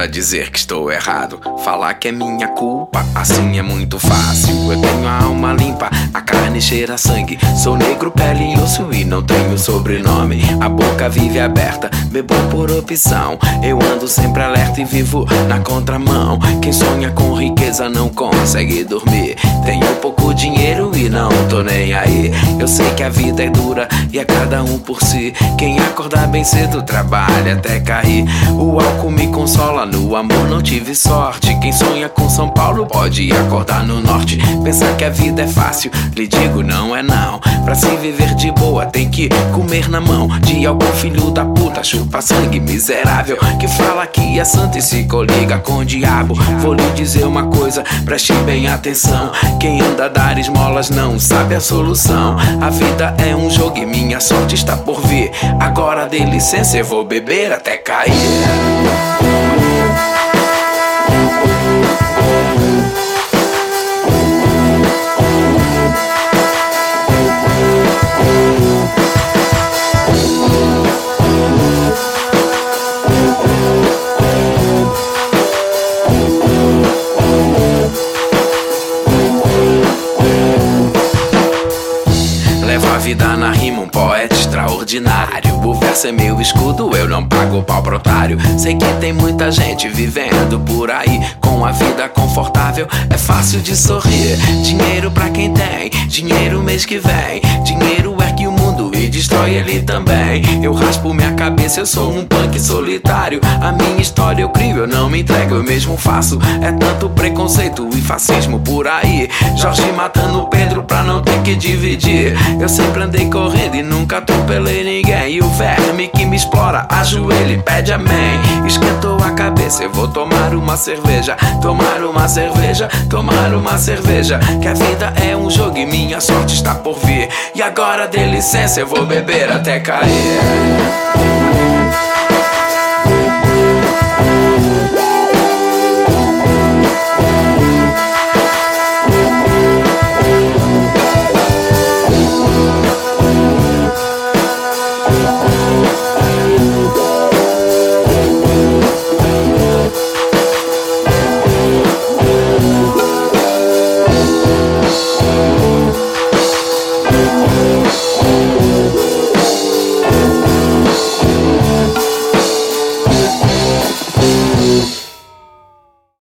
dizer que estou errado, falar que é minha culpa, assim é muito fácil. Eu tenho a alma limpa, a carne cheira a sangue. Sou negro, pele e osso e não tenho sobrenome. A boca vive aberta, bebo por opção. Eu ando sempre alerta e vivo na contramão. Quem sonha com riqueza não consegue dormir. Tenho pouco dinheiro e não tô nem aí. Eu sei que a vida é dura e é cada um por si. Quem acordar bem cedo trabalha até cair. O álcool me consola, no amor não tive sorte. Quem sonha com São Paulo pode acordar no norte. Pensar que a vida é fácil, lhe digo não é não. Pra se viver de boa tem que comer na mão de algum filho da puta, chupa sangue miserável, que fala que é santo e se coliga com o diabo. Vou lhe dizer uma coisa, preste bem atenção. Quem anda a dar esmolas não sabe a solução. A vida é um jogo e minha sorte está por vir. Agora dê licença, eu vou beber até cair. Levo a vida na rima, um poeta extraordinário. O verso é meu escudo, eu não pago pau pro otário. Sei que tem muita gente vivendo por aí com a vida confortável, é fácil de sorrir. Dinheiro pra quem tem, dinheiro mês que vem. Dinheiro ergue o mundo e destrói ele também. Eu raspo minha cabeça, eu sou um punk solitário. A minha história eu crio, eu não me entrego, eu mesmo faço. É tanto preconceito e fascismo por aí. Jorge matando Pedro pra não ter que dividir. Eu sempre andei correndo e nunca atropelei ninguém. E o verme que me explora, ajoelha e pede amém. Esquentou a cabeça, eu vou tomar uma cerveja. Tomar uma cerveja, tomar uma cerveja. Que a vida é um jogo e minha sorte está por vir. E agora dê licença, eu vou beber até cair.